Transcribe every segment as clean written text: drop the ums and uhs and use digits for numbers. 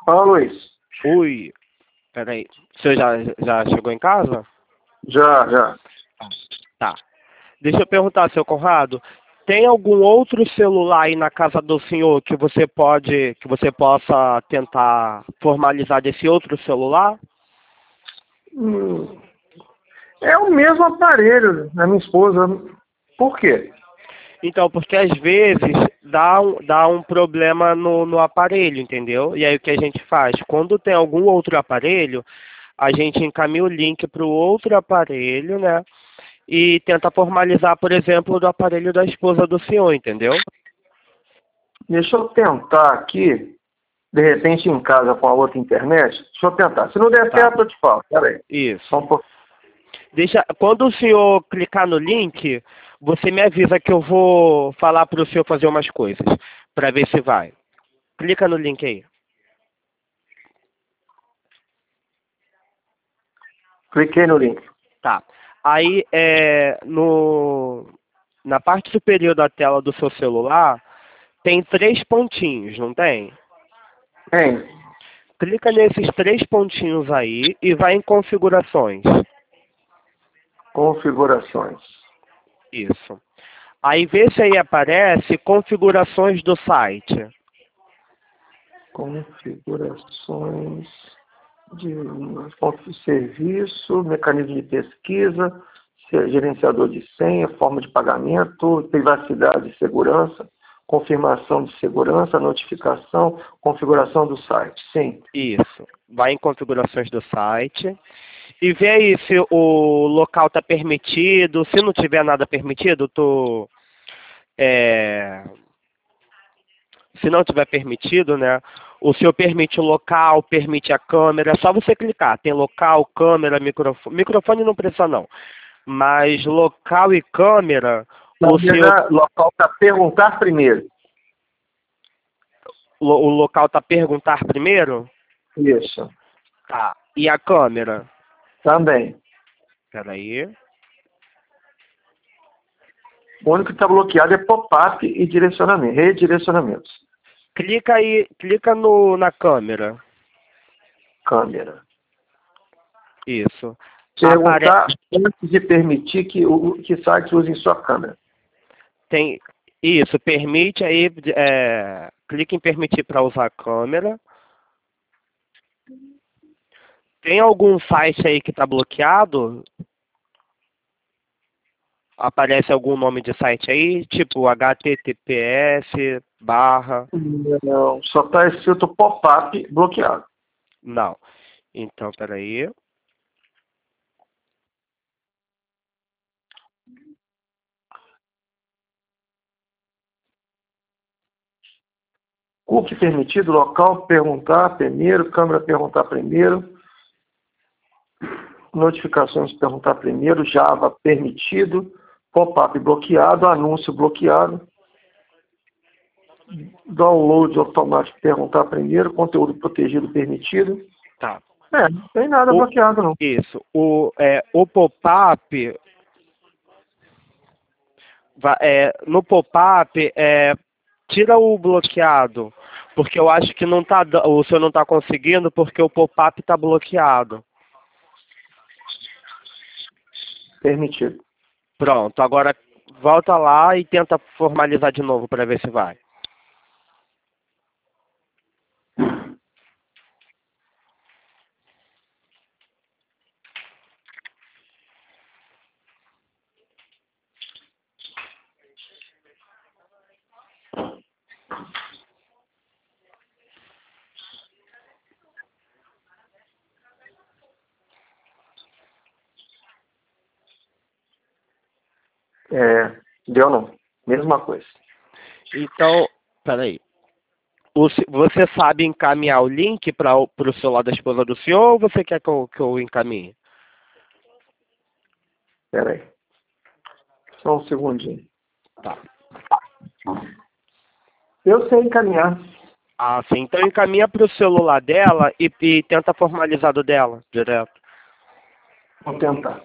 Fala, Luiz. Oi, peraí. O senhor já chegou em casa? Já. Tá. Deixa eu perguntar, seu Conrado, tem algum outro celular aí na casa do senhor que você possa tentar formalizar desse outro celular? Hum, É o mesmo aparelho da minha esposa. Por quê? Então, porque às vezes dá um problema no aparelho, entendeu? E aí o que a gente faz? Quando tem algum outro aparelho, a gente encaminha o link para o outro aparelho, né? E tenta formalizar, por exemplo, do aparelho da esposa do senhor, entendeu? Deixa eu tentar aqui, de repente em casa com a outra internet. Deixa eu tentar. Se não der Tá. certo, eu te falo. Peraí. Isso. Só um pouco. Quando o senhor clicar no link, você me avisa que eu vou falar para o senhor fazer umas coisas, para ver se vai. Clica no link aí. Cliquei no link. Tá. Aí, na parte superior da tela do seu celular, tem 3 pontinhos, não tem? Tem. Clica nesses 3 pontinhos aí e vai em configurações. Configurações. Isso. Aí vê se aí aparece configurações do site. Configurações de ponto de serviço, mecanismo de pesquisa, gerenciador de senha, forma de pagamento, privacidade e segurança, confirmação de segurança, notificação, configuração do site. Sim. Isso. Vai em configurações do site e vê aí se o local está permitido. Se não tiver nada permitido, se não tiver permitido, né? O senhor permite o local, permite a câmera, é só você clicar. Tem local, câmera, microfone. Microfone não precisa não. Mas local e câmera, o senhor, Local para perguntar primeiro. o local tá perguntar primeiro? Isso. Tá. E a câmera? Também. Peraí. O único que está bloqueado é pop-up e direcionamento, redirecionamentos. Clica aí, clica na câmera. Câmera. Isso. Perguntar antes de permitir que sites usem sua câmera. Tem isso, permite aí, clica em permitir para usar a câmera. Tem algum site aí que está bloqueado? Aparece algum nome de site aí, tipo https barra? Não, só está escrito pop-up bloqueado. Não. Então, peraí. Cookie permitido, local perguntar primeiro, câmera perguntar primeiro, notificações perguntar primeiro, Java permitido, pop-up bloqueado, anúncio bloqueado, download automático perguntar primeiro, conteúdo protegido permitido. Tá. Não tem nada bloqueado não. Isso. O pop-up, no pop-up, tira o bloqueado, porque eu acho que não tá, o senhor não está conseguindo porque o pop-up está bloqueado. Permitido. Pronto, agora volta lá e tenta formalizar de novo para ver se vai. Deu não. Mesma coisa. Então, peraí. Você sabe encaminhar o link para o celular da esposa do senhor ou você quer que eu encaminhe? Espera aí. Só um segundinho. Tá. Eu sei encaminhar. Ah, sim. Então encaminha para o celular dela e tenta formalizar do dela direto. Vou tentar.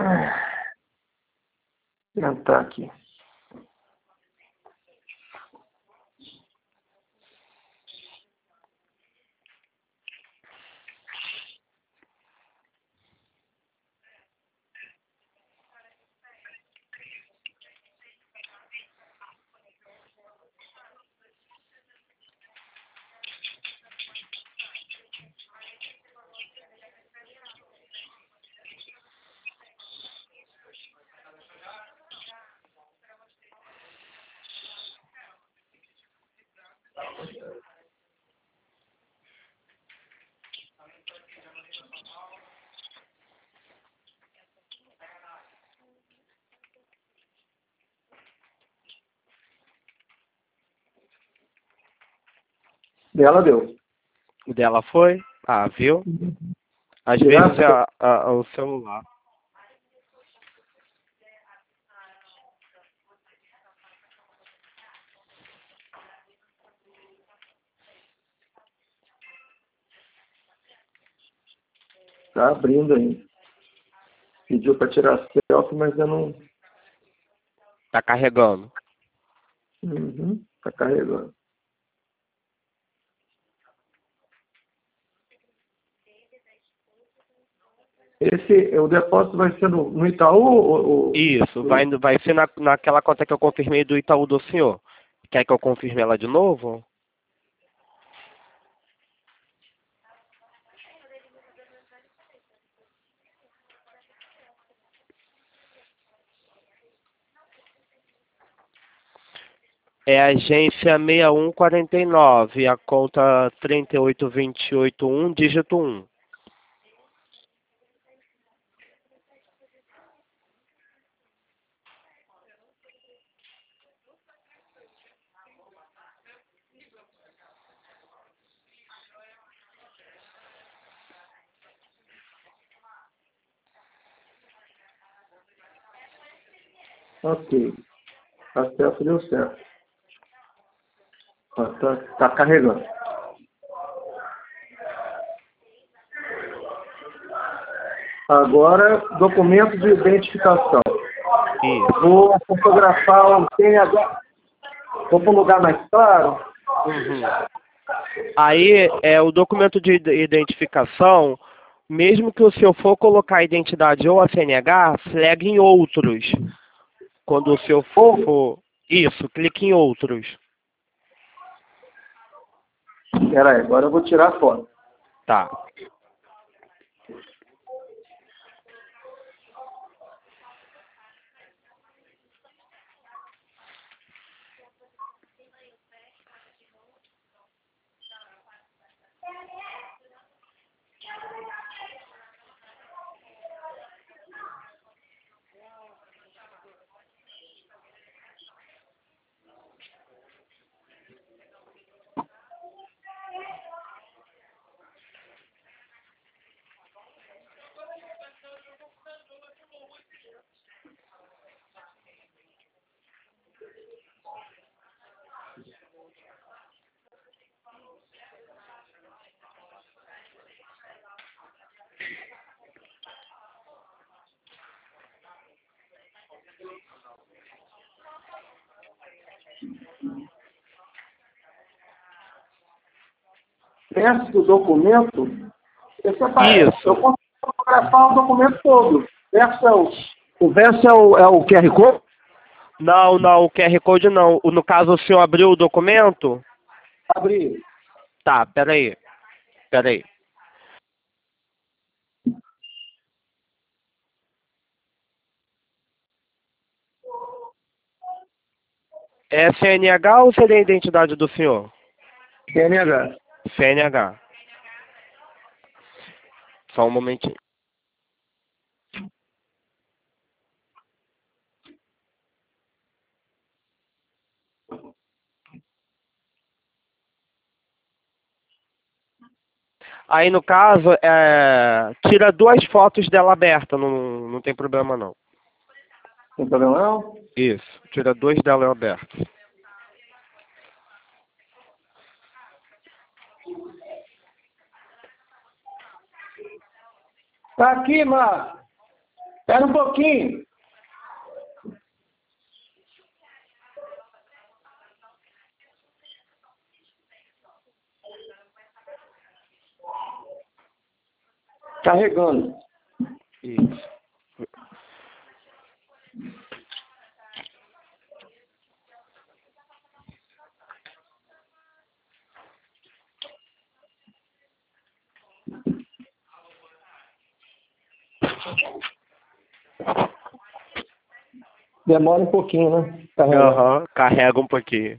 Tentar aqui. Dela deu. O dela foi? Ah, viu? Às Tirar vezes o celular. Tá abrindo aí. Pediu para tirar selfie, mas eu não... Tá carregando. Tá carregando. O depósito vai ser no Itaú? Isso, vai ser naquela conta que eu confirmei do Itaú do senhor. Quer que eu confirme ela de novo? É a agência 6149, a conta 38281, dígito 1. Ok. A selfie deu certo. Ó, tá carregando. Agora, documento de identificação. Isso. Vou fotografar o CNH. Vou para um lugar mais claro. Uhum. Aí, o documento de identificação, mesmo que o senhor for colocar a identidade ou a CNH, flague em outros. Quando o senhor for... Isso, clique em outros. Espera aí, agora eu vou tirar a foto. Tá. Verso do documento, Isso. eu consigo fotografar o documento todo. O verso é o QR Code? Não, o QR Code não. No caso, o senhor abriu o documento? Abrir. Tá, peraí. É CNH ou seria a identidade do senhor? CNH. CNH. Só um momentinho. Aí, no caso, tira 2 fotos dela aberta, não tem problema não. Tem problema não? Isso, tira 2 dela abertas. Tá aqui, Márcio. Espera um pouquinho. Carregando. Isso. Demora um pouquinho, né? Carregando. Aham, carrega um pouquinho.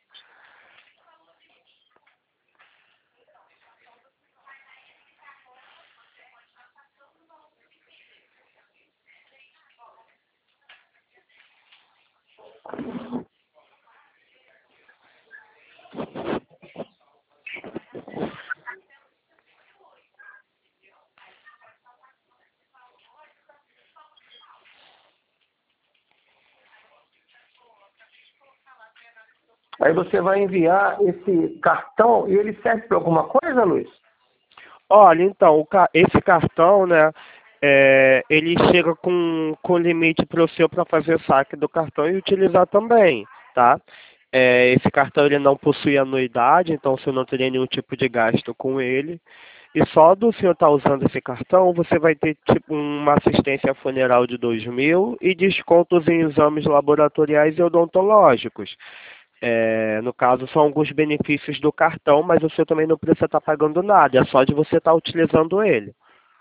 Aí você vai enviar esse cartão e ele serve para alguma coisa, Luiz? Olha, então, esse cartão, né, ele chega com limite para o seu para fazer saque do cartão e utilizar também, tá? Esse cartão ele não possui anuidade, então você não teria nenhum tipo de gasto com ele. E só do senhor estar usando esse cartão, você vai ter tipo uma assistência funeral de 2.000 e descontos em exames laboratoriais e odontológicos. No caso, são alguns benefícios do cartão, mas você também não precisa estar pagando nada, é só de você estar utilizando ele.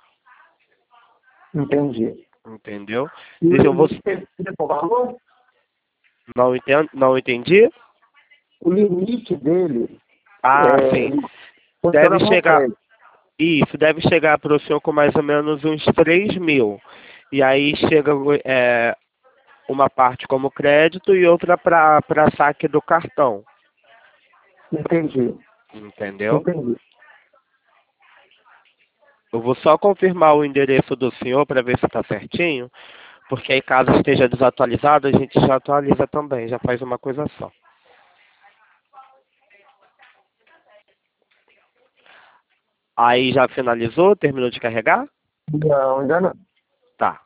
Entendi. Entendeu? E o Deixa eu vou... limite do valor? Não entendi? O limite dele Ah, sim. funciona Deve como chegar. crédito. Isso, deve chegar para o senhor com mais ou menos uns 3.000. E aí chega uma parte como crédito e outra para saque do cartão. Entendi. Entendeu? Entendi. Eu vou só confirmar o endereço do senhor para ver se está certinho, porque aí caso esteja desatualizado, a gente já atualiza também, já faz uma coisa só. Aí já finalizou? Terminou de carregar? Não, ainda não. Tá.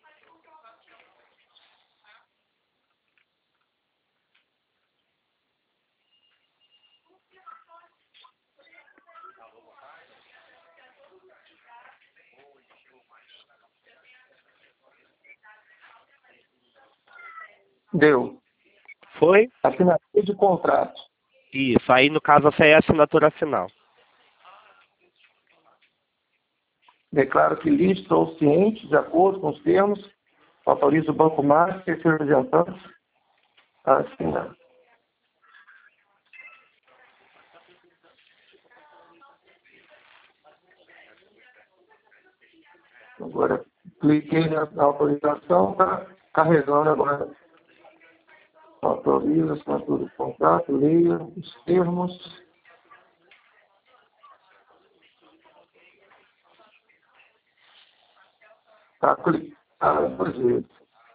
Deu. Foi? Assinatura de contrato. Isso. Aí no caso essa é a assinatura final. Declaro que lhe estou ciente, de acordo com os termos, autorizo o Banco Master e seus representantes a assinar. Agora, cliquei na autorização, está carregando agora. Autoriza a assinatura do contrato, leia os termos. Está clicado duas vezes.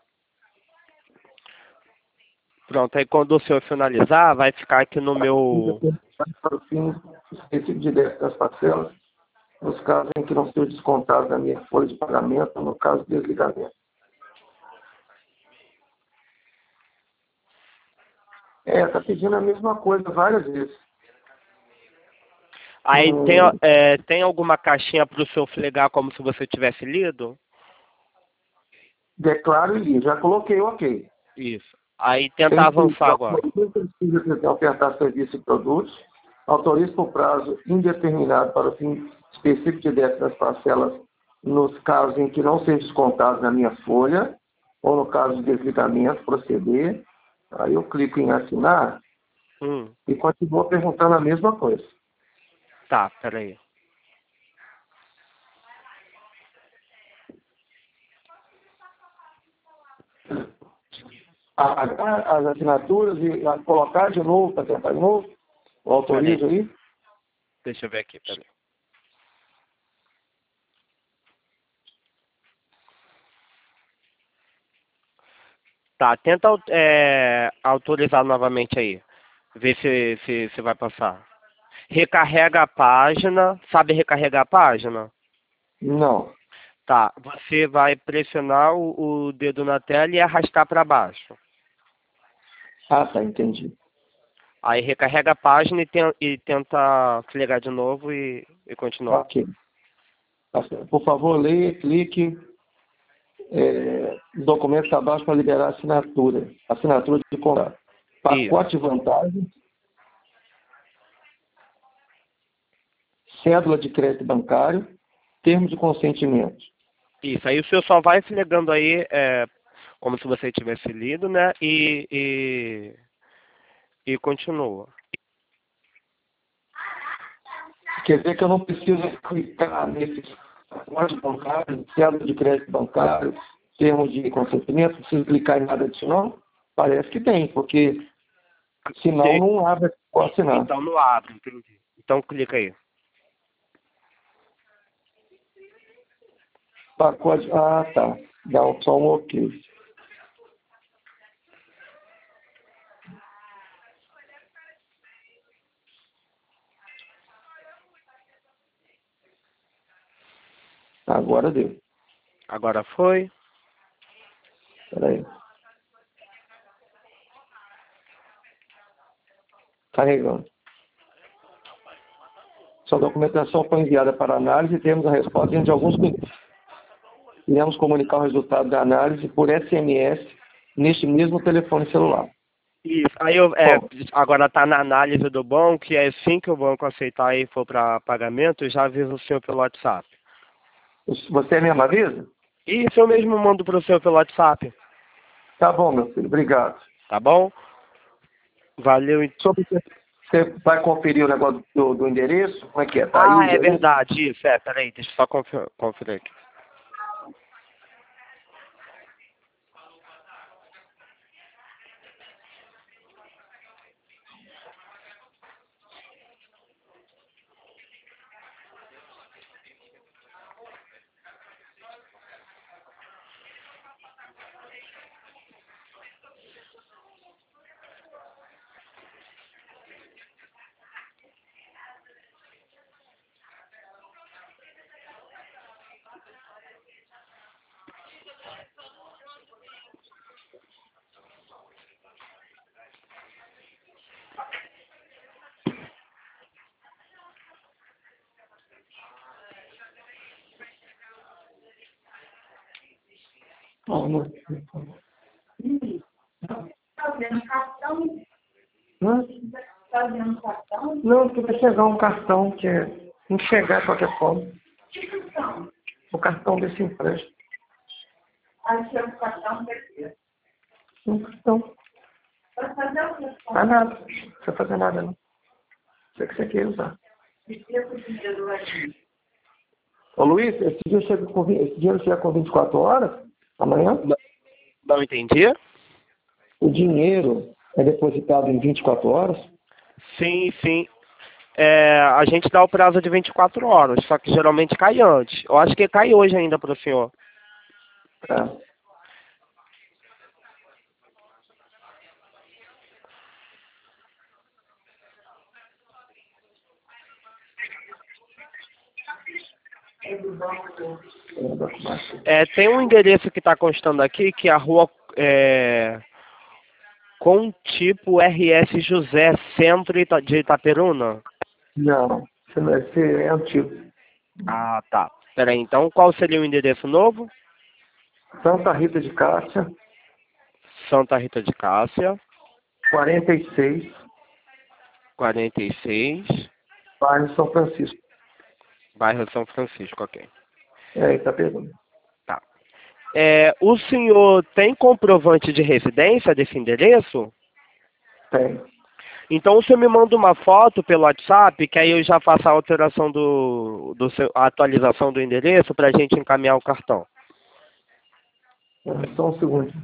Pronto, aí quando o senhor finalizar, vai ficar aqui no meu... Para o fim específico de débito das parcelas, nos casos em que não seja descontado da minha folha de pagamento, no caso de desligamento. Está pedindo a mesma coisa várias vezes. Aí tem alguma caixinha para o senhor flegar como se você tivesse lido? Declaro e li. Já coloquei o ok. Isso. Aí tenta avançar agora. Precisa ofertar serviços e produtos. Autoriza por prazo indeterminado para o fim específico de débito das parcelas nos casos em que não seja descontado na minha folha ou no caso de desligamento, proceder. Aí eu clico em assinar e continuo perguntando a mesma coisa. Tá, peraí. Apagar as assinaturas e colocar de novo para tentar de novo. Autoriza aí. Deixa eu ver aqui, peraí. Tá, tenta autorizar novamente aí. Ver se vai passar. Recarrega a página. Sabe recarregar a página? Não. Tá, você vai pressionar o dedo na tela e arrastar para baixo. Ah, tá, entendi. Aí recarrega a página e tenta clicar de novo e continuar. Ok. Tá certo. Por favor, leia, clique. O documento está abaixo para liberar a assinatura. Assinatura de contrato. Isso, Pacote de vantagem. Cédula de crédito bancário. Termo de consentimento. isso. Aí o senhor só vai flegando aí, como se você tivesse lido, né? E continua. Quer dizer que eu não preciso clicar nesse pacote bancário, cédula de crédito bancário, termo de consentimento, não preciso clicar em nada disso não? Parece que tem, porque senão não abre para assinar. Então não abre, entendi. Então clica aí. Pacote, ah, tá. Dá só um ok. Agora deu. Agora foi. Espera aí. Carregando. Sua documentação foi enviada para análise e temos a resposta dentro de alguns minutos. Iremos comunicar o resultado da análise por SMS neste mesmo telefone celular. Isso. Aí Bom, agora está na análise do banco, e assim que o banco aceitar e for para pagamento, eu já aviso o senhor pelo WhatsApp. você mesmo avisa? Isso eu mesmo mando para o senhor pelo WhatsApp. Tá bom, meu filho. Obrigado. Tá bom? Valeu. Sobre você vai conferir o negócio do endereço? Como é que é? Tá aí o Ah, é endereço? verdade. Isso, peraí, deixa eu só conferir aqui. Oh, não. Tá vendo cartão? Hã? Tá vendo cartão? Não, porque vai chegar um cartão que tem que chegar de qualquer forma. Que cartão? O cartão desse empréstimo. Aí chega o cartão daqui. Um cartão. Vai fazer o que? Não nada. Não precisa fazer nada, não. Sei que você quer usar. Esqueça o dinheiro aqui. Ô Luiz, esse dinheiro chega com 24 horas? Amanhã? Não entendi? O dinheiro é depositado em 24 horas? Sim, sim. A gente dá o prazo de 24 horas, só que geralmente cai antes. Eu acho que cai hoje ainda para o senhor. É. Tem um endereço que está constando aqui, que é a rua com tipo RS José, centro de Itaperuna. Não, esse é antigo. Ah, tá. Peraí, então qual seria o endereço novo? Santa Rita de Cássia, Santa Rita de Cássia, 46, 46, bairro São Francisco. bairro São Francisco, ok. Itaperuna. Tá. O senhor tem comprovante de residência desse endereço? Tem. Então o senhor me manda uma foto pelo WhatsApp, que aí eu já faço a alteração a atualização do endereço para a gente encaminhar o cartão. Só um segundo.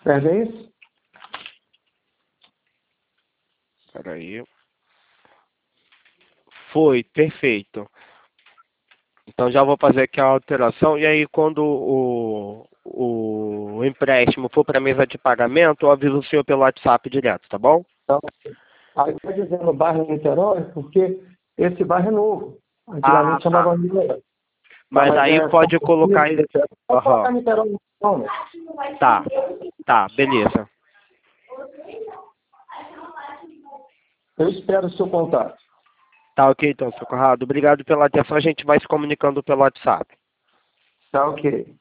Serve a isso? Peraí. Foi, perfeito. Então já vou fazer aqui a alteração e aí quando o empréstimo for para a mesa de pagamento, eu aviso o senhor pelo WhatsApp direto, tá bom? Então, aí está dizendo bairro Niterói, porque esse bairro é novo. Antigamente tá. chamava Niterói. Mas aí pode colocar... Pode colocar Aham. Niterói, não, né? Tá, beleza. Eu espero o seu contato. Tá ok então, seu Conrado. Obrigado pela atenção, a gente vai se comunicando pelo WhatsApp. Tá ok.